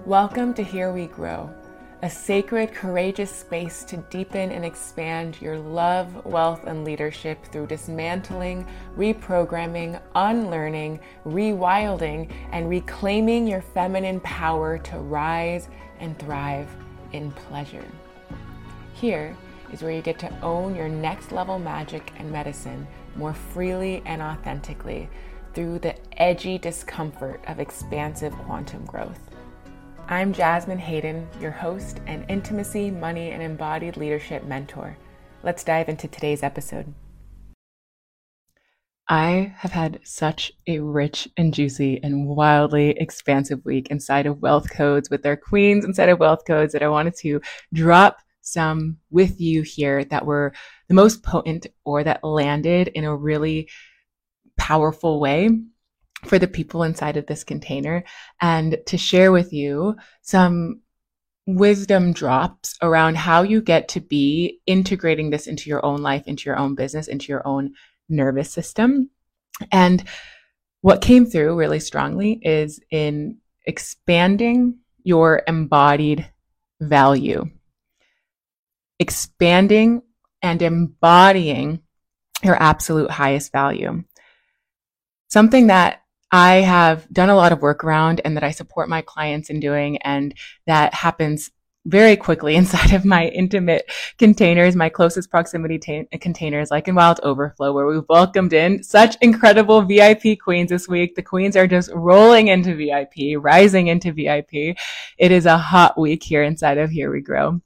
Welcome to Here We Grow, a sacred, courageous space to deepen and expand your love, wealth, and leadership through dismantling, reprogramming, unlearning, rewilding, and reclaiming your feminine power to rise and thrive in pleasure. Here is where you get to own your next level magic and medicine more freely and authentically through the edgy discomfort of expansive quantum growth. I'm Jasmine Hayden, your host and intimacy, money, and embodied leadership mentor. Let's dive into today's episode. I have had such a rich and juicy and wildly expansive week inside of Wealth Codes with our queens inside of Wealth Codes that I wanted to drop some with you here that were the most potent or that landed in a really powerful way for the people inside of this container, and to share with you some wisdom drops around how you get to be integrating this into your own life, into your own business, into your own nervous system. And what came through really strongly is in expanding your embodied value, expanding and embodying your absolute highest value. Something that I have done a lot of work around and that I support my clients in doing, and that happens very quickly inside of my intimate containers, my closest proximity containers, like in Wild Overflow, where we've welcomed in such incredible VIP queens this week. The queens are just rolling into VIP, rising into VIP. It is a hot week here inside of Here We Grow.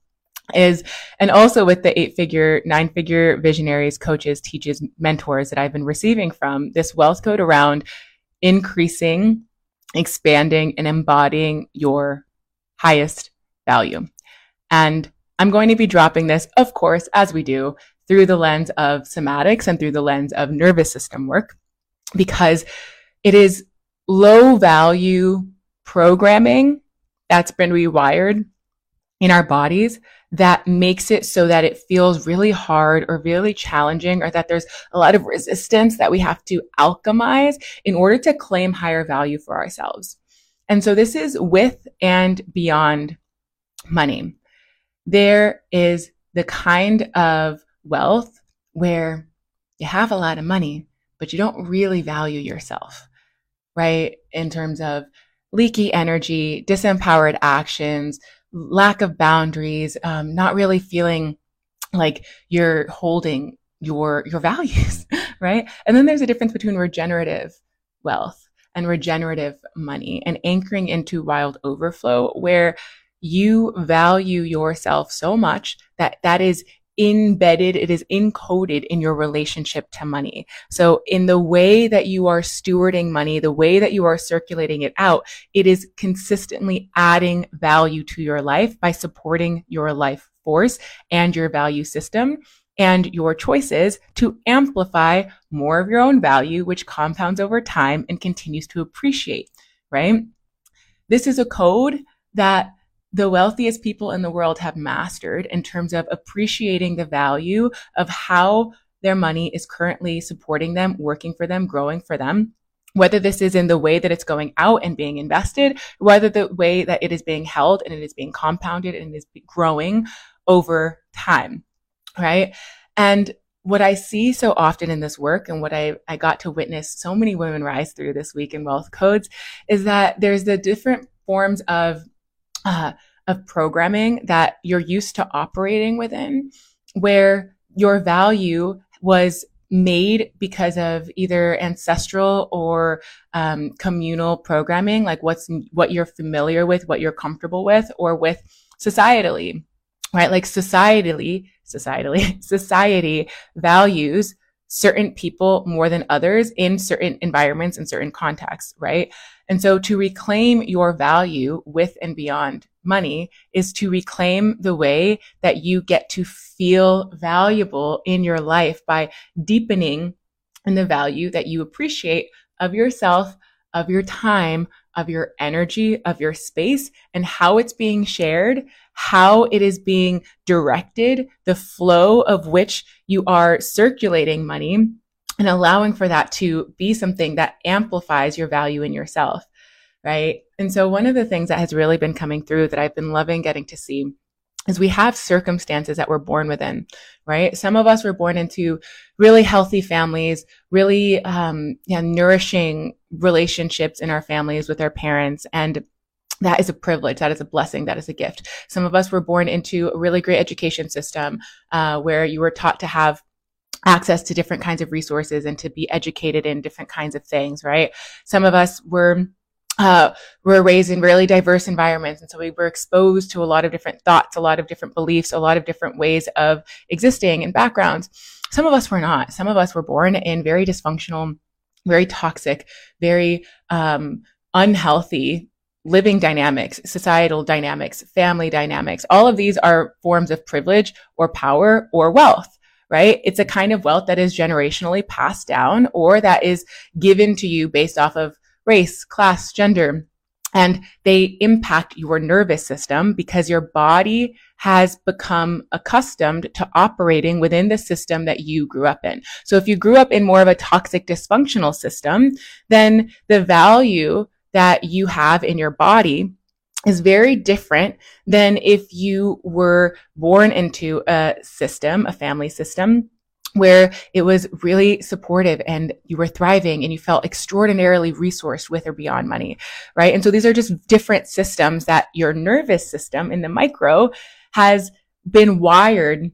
And also with the 8-figure, 9-figure visionaries, coaches, teachers, mentors that I've been receiving from, this wealth code around increasing, expanding, and embodying your highest value. And I'm going to be dropping this, of course, as we do, through the lens of somatics and through the lens of nervous system work, because it is low value programming that's been rewired in our bodies that makes it so that it feels really hard or really challenging, or that there's a lot of resistance that we have to alchemize in order to claim higher value for ourselves. And so this is with and beyond money. There is the kind of wealth where you have a lot of money, but you don't really value yourself, right? In terms of leaky energy, disempowered actions, lack of boundaries, not really feeling like you're holding your values, right? And then there's a difference between regenerative wealth and regenerative money, and anchoring into Wild Overflow, where you value yourself so much that that is embedded, it is encoded in your relationship to money. So in the way that you are stewarding money, the way that you are circulating it out, it is consistently adding value to your life by supporting your life force and your value system and your choices to amplify more of your own value, which compounds over time and continues to appreciate, right? This is a code that the wealthiest people in the world have mastered in terms of appreciating the value of how their money is currently supporting them, working for them, growing for them, whether this is in the way that it's going out and being invested, whether the way that it is being held and it is being compounded and it is growing over time, right? And what I see so often in this work, and what I got to witness so many women rise through this week in Wealth Codes, is that there's the different forms of programming that you're used to operating within, where your value was made because of either ancestral or communal programming, like what you're familiar with, what you're comfortable with, or with societally, right? Like society values certain people more than others in certain environments and certain contexts, right? And so to reclaim your value with and beyond money is to reclaim the way that you get to feel valuable in your life by deepening in the value that you appreciate of yourself, of your time, of your energy, of your space, and how it's being shared, how it is being directed, the flow of which you are circulating money, and allowing for that to be something that amplifies your value in yourself. right? And so one of the things that has really been coming through that I've been loving getting to see is we have circumstances that we're born within, right? Some of us were born into really healthy families, really nourishing relationships in our families with our parents. And that is a privilege. That is a blessing. That is a gift. Some of us were born into a really great education system where you were taught to have access to different kinds of resources and to be educated in different kinds of things, right? Some of us were raised in really diverse environments. And so we were exposed to a lot of different thoughts, a lot of different beliefs, a lot of different ways of existing and backgrounds. Some of us were not. Some of us were born in very dysfunctional, very toxic, very unhealthy living dynamics, societal dynamics, family dynamics. All of these are forms of privilege or power or wealth, right? It's a kind of wealth that is generationally passed down or that is given to you based off of race, class, gender, and they impact your nervous system because your body has become accustomed to operating within the system that you grew up in. So if you grew up in more of a toxic, dysfunctional system, then the value that you have in your body is very different than if you were born into a system, a family system, where it was really supportive and you were thriving and you felt extraordinarily resourced with or beyond money, right? And so these are just different systems that your nervous system in the micro has been wired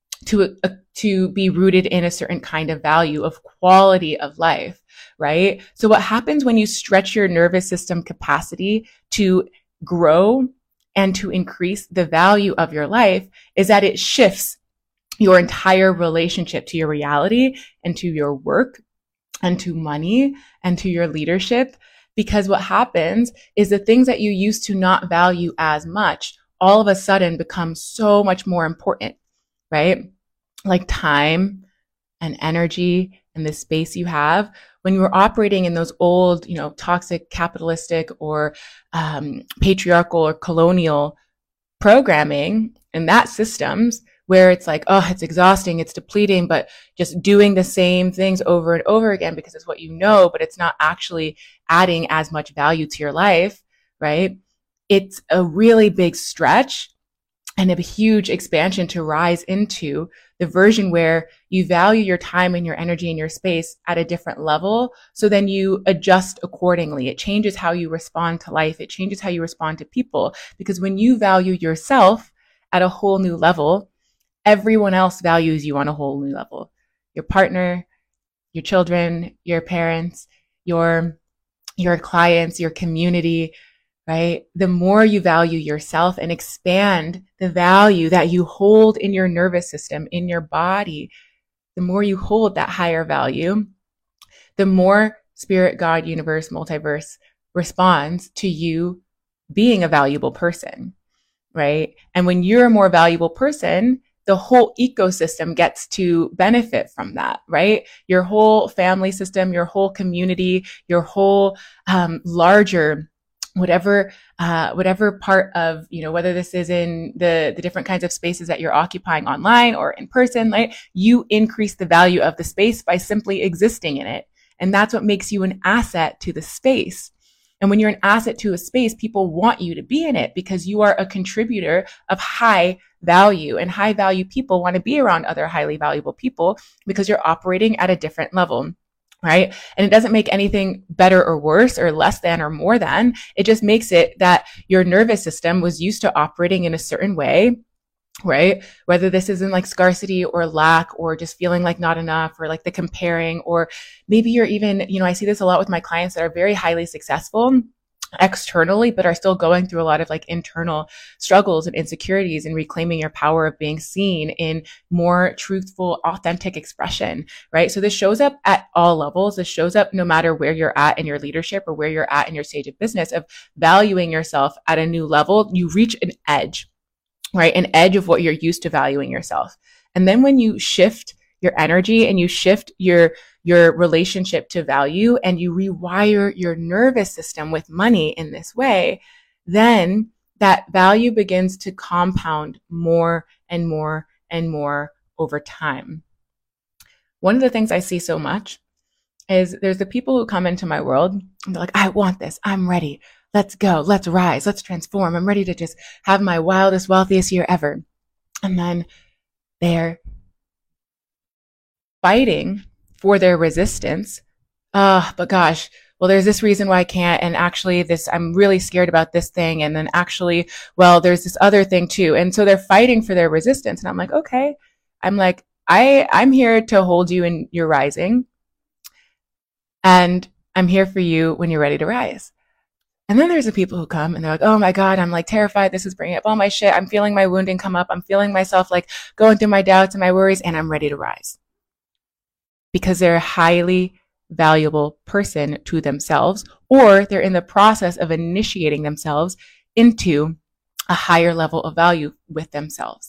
to be rooted in a certain kind of value of quality of life, right? So what happens when you stretch your nervous system capacity to grow and to increase the value of your life is that it shifts your entire relationship to your reality and to your work and to money and to your leadership. Because what happens is the things that you used to not value as much all of a sudden become so much more important, right? Like time and energy and the space you have. When you're operating in those old, toxic, capitalistic or patriarchal or colonial programming and that systems, where it's like, oh, it's exhausting, it's depleting, but just doing the same things over and over again because it's what you know, but it's not actually adding as much value to your life, right? It's a really big stretch and a huge expansion to rise into the version where you value your time and your energy and your space at a different level. So then you adjust accordingly. It changes how you respond to life. It changes how you respond to people. Because when you value yourself at a whole new level, everyone else values you on a whole new level. Your partner, your children, your parents, your clients, your community, right? The more you value yourself and expand the value that you hold in your nervous system, in your body, the more you hold that higher value, the more spirit, God, universe, multiverse responds to you being a valuable person, right? And when you're a more valuable person, the whole ecosystem gets to benefit from that, right? Your whole family system, your whole community, your whole larger whatever part of, whether this is in the different kinds of spaces that you're occupying online or in person, right? You increase the value of the space by simply existing in it. And that's what makes you an asset to the space. And when you're an asset to a space, people want you to be in it because you are a contributor of high value, and high value people want to be around other highly valuable people because you're operating at a different level. Right? And it doesn't make anything better or worse or less than or more than. It just makes it that your nervous system was used to operating in a certain way, right? Whether this is in like scarcity or lack or just feeling like not enough or like the comparing, or maybe you're even, I see this a lot with my clients that are very highly successful externally, but are still going through a lot of like internal struggles and insecurities and reclaiming your power of being seen in more truthful, authentic expression, right? So this shows up at all levels. This shows up no matter where you're at in your leadership or where you're at in your stage of business of valuing yourself at a new level. You reach an edge, right? An edge of what you're used to valuing yourself. And then when you shift your energy and you shift your relationship to value and you rewire your nervous system with money in this way, then that value begins to compound more and more and more over time. One of the things I see so much is there's the people who come into my world and they're like, I want this. I'm ready. let's go, let's rise, let's transform. I'm ready to just have my wildest, wealthiest year ever. And then they're fighting for their resistance. But gosh, well, there's this reason why I can't. And actually I'm really scared about this thing. And then actually, well, there's this other thing too. And so they're fighting for their resistance. And I'm like, okay, I'm here to hold you in your rising. And I'm here for you when you're ready to rise. And then there's the people who come and they're like, oh my God, I'm like terrified. This is bringing up all my shit. I'm feeling my wounding come up. I'm feeling myself like going through my doubts and my worries, and I'm ready to rise. Because they're a highly valuable person to themselves, or they're in the process of initiating themselves into a higher level of value with themselves.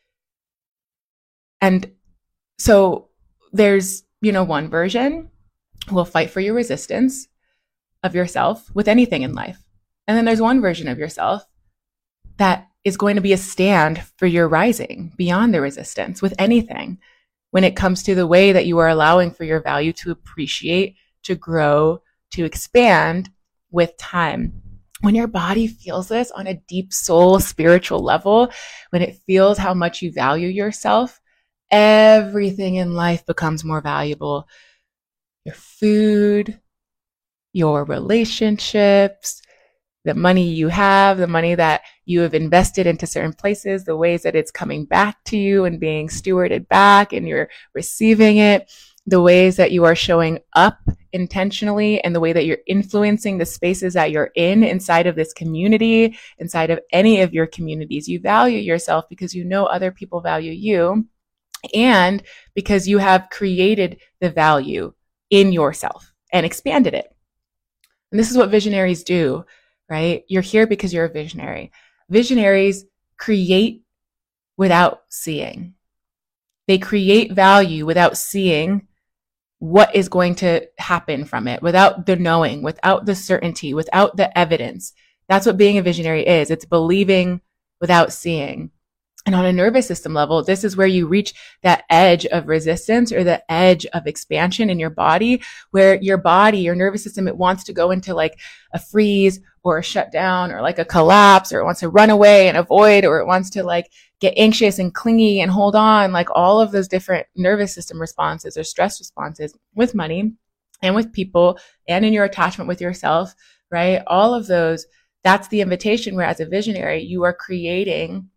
And so there's, one version will fight for your resistance of yourself with anything in life. And then there's one version of yourself that is going to be a stand for your rising beyond the resistance with anything when it comes to the way that you are allowing for your value to appreciate, to grow, to expand with time. When your body feels this on a deep soul spiritual level, when it feels how much you value yourself, everything in life becomes more valuable. Your food, your relationships, the money you have, the money that you have invested into certain places, the ways that it's coming back to you and being stewarded back and you're receiving it, the ways that you are showing up intentionally and the way that you're influencing the spaces that you're in inside of this community, inside of any of your communities. You value yourself because you know other people value you and because you have created the value in yourself and expanded it. And this is what visionaries do, right? You're here because you're a visionary. Visionaries create without seeing. They create value without seeing what is going to happen from it, without the knowing, without the certainty, without the evidence. That's what being a visionary is. It's believing without seeing. And on a nervous system level, this is where you reach that edge of resistance or the edge of expansion in your body, where your body, your nervous system, it wants to go into like a freeze or a shutdown or like a collapse, or it wants to run away and avoid, or it wants to like get anxious and clingy and hold on, like all of those different nervous system responses or stress responses with money and with people and in your attachment with yourself, right? All of those, that's the invitation where as a visionary, you are creating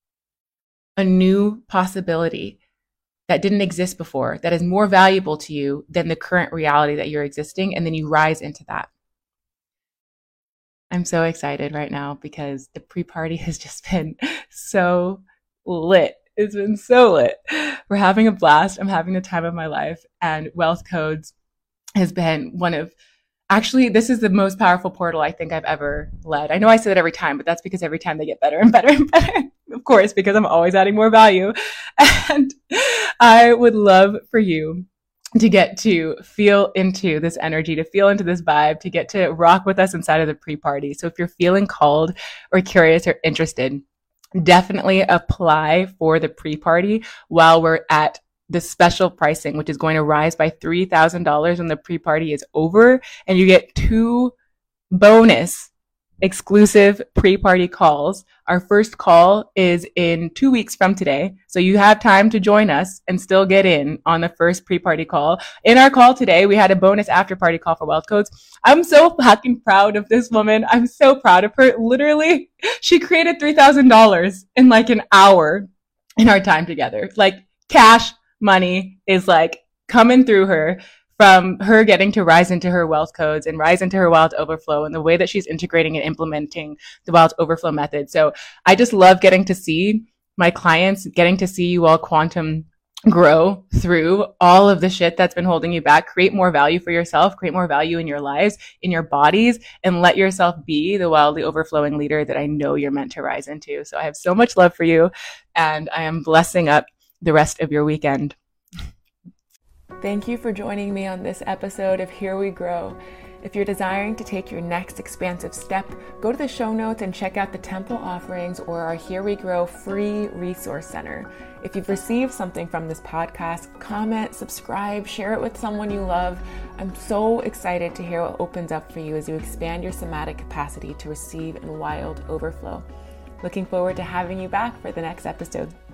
a new possibility that didn't exist before, that is more valuable to you than the current reality that you're existing. And then you rise into that. I'm so excited right now because the pre-party has just been so lit. It's been so lit. We're having a blast. I'm having the time of my life. And Wealth Codes has been actually, this is the most powerful portal I think I've ever led. I know I say that every time, but that's because every time they get better and better and better. Of course, because I'm always adding more value. And I would love for you to get to feel into this energy, to feel into this vibe, to get to rock with us inside of the pre-party. So if you're feeling called or curious or interested, definitely apply for the pre-party while we're at the special pricing, which is going to rise by $3,000 when the pre-party is over. And you get 2 bonus exclusive pre-party calls. Our first call is in 2 weeks from today. So you have time to join us and still get in on the first pre-party call. In our call today, we had a bonus after party call for Wealth Codes. I'm so fucking proud of this woman. I'm so proud of her. Literally, she created $3,000 in like an hour in our time together. Like cash money is like coming through her from her getting to rise into her wealth codes and rise into her wealth overflow and the way that she's integrating and implementing the wealth overflow method. So I just love getting to see my clients, getting to see you all quantum grow through all of the shit that's been holding you back, create more value for yourself, create more value in your lives, in your bodies, and let yourself be the wildly overflowing leader that I know you're meant to rise into. So I have so much love for you, and I am blessing up the rest of your weekend. Thank you for joining me on this episode of Here We Grow. If you're desiring to take your next expansive step, go to the show notes and check out the temple offerings or our Here We Grow free resource center. If you've received something from this podcast, comment, subscribe, share it with someone you love. I'm so excited to hear what opens up for you as you expand your somatic capacity to receive in wild overflow. Looking forward to having you back for the next episode.